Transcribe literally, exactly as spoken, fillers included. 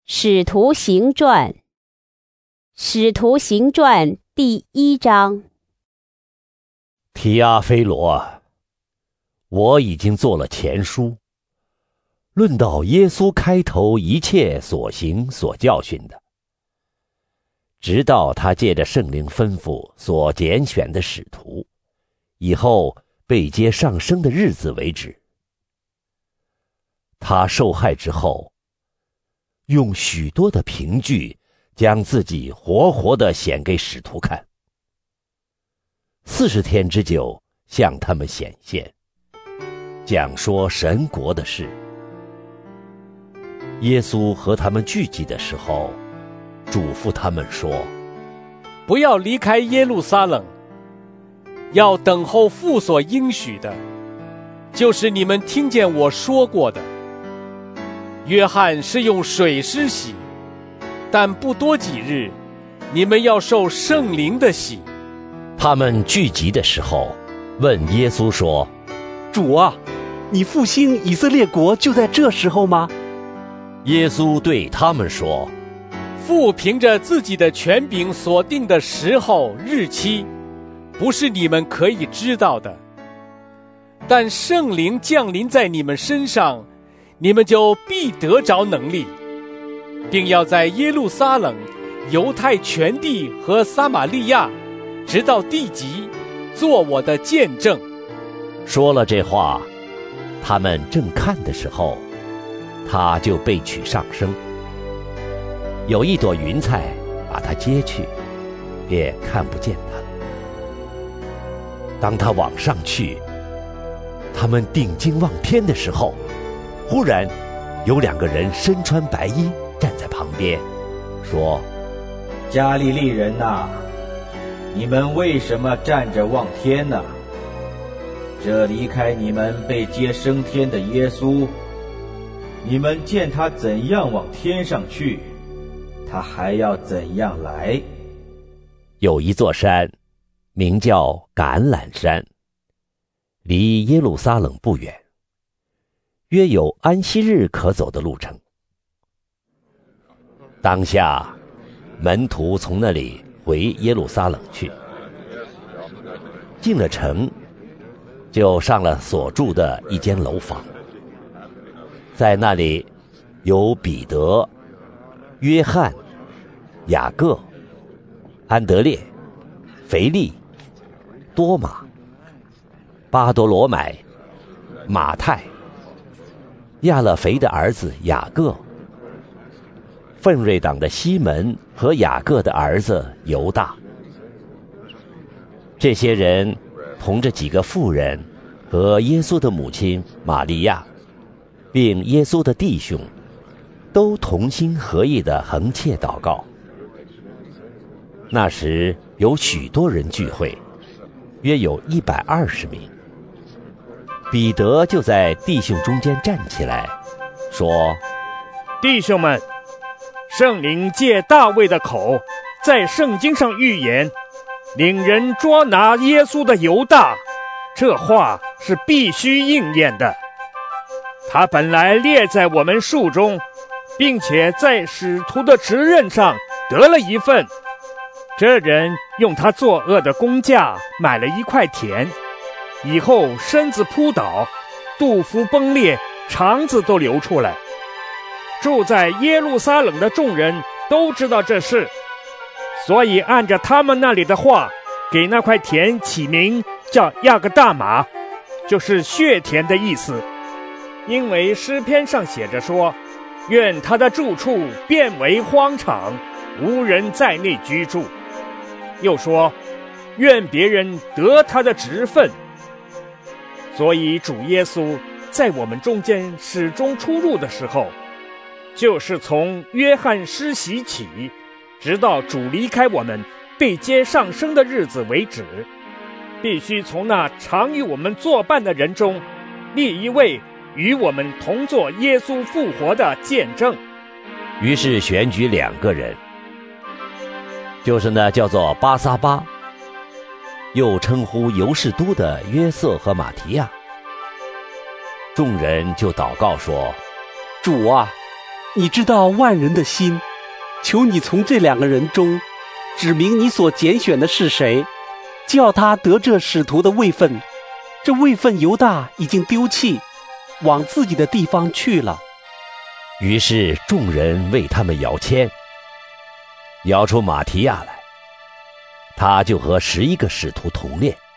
使徒行传，使徒行传第一章。 提阿非罗，我已经做了前书，论到耶稣开头一切所行所教训的，直到他借着圣灵吩咐所拣选的使徒，以后被接上升的日子为止。他受害之后，用许多的凭据将自己活活地显给使徒看，四十天之久向他们显现，讲说神国的事。耶稣和他们聚集的时候，嘱咐他们说： 不要离开耶路撒冷，要等候父所应许的，就是你们听见我说过的。约翰是用水施洗，但不多几日，你们要受圣灵的洗。 他们聚集的时候，问耶稣说： 主啊，你复兴以色列国就在这时候吗？ 耶稣对他们说： 父凭着自己的权柄所定的时候日期，不是你们可以知道的。但圣灵降临在你们身上，你们就必得着能力，并要在耶路撒冷、犹太全地和撒玛利亚，直到地极，做我的见证。 说了这话，他们正看的时候，他就被取上升，有一朵云彩把他接去，便看不见他。当他往上去，他们定睛望天的时候，忽然有两个人身穿白衣站在旁边，说： 加利利人哪，你们为什么站着望天呢？这离开你们被接升天的耶稣，你们见他怎样往天上去，他还要怎样来。 有一座山名叫橄榄山，离耶路撒冷不远，约有安息日可走的路程。当下门徒从那里回耶路撒冷去，进了城，就上了所住的一间楼房，在那里有彼得、约翰、雅各、安德烈、腓力、多马、巴多罗买、马太、亚勒腓的儿子雅各、奋锐党的西门和雅各的儿子犹大。这些人同着几个妇人和耶稣的母亲玛利亚，并耶稣的弟兄，都同心合意地横切祷告。那时有许多人聚会，约有一百二十名。彼得就在弟兄中间站起来，说： 弟兄们，圣灵借大卫的口在圣经上预言，领人捉拿耶稣的犹大，这话是必须应验的。他本来列在我们数中，并且在使徒的职任上得了一份。这人用他作恶的工价买了一块田，以后身子扑倒，肚腹崩裂，肠子都流出来。住在耶路撒冷的众人都知道这事，所以按着他们那里的话，给那块田起名叫亚各大马，就是血田的意思。因为诗篇上写着说：愿他的住处变为荒场，无人在内居住。又说：愿别人得他的职分。所以主耶稣在我们中间始终出入的时候，就是从约翰施洗起，直到主离开我们被接上升的日子为止，必须从那常与我们作伴的人中立一位与我们同作耶稣复活的见证。 于是选举两个人，就是那叫做巴撒巴，又称呼犹士都的约瑟和马提亚。众人就祷告说：主啊， 你知道万人的心，求你从这两个人中指明你所拣选的是谁，叫他得这使徒的位分。这位分犹大已经丢弃，往自己的地方去了。 于是众人为他们摇签，摇出马提亚来，他就和十一个使徒同列。